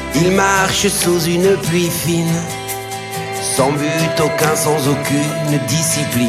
Il marche sous une pluie fine, sans but aucun, sans aucune discipline.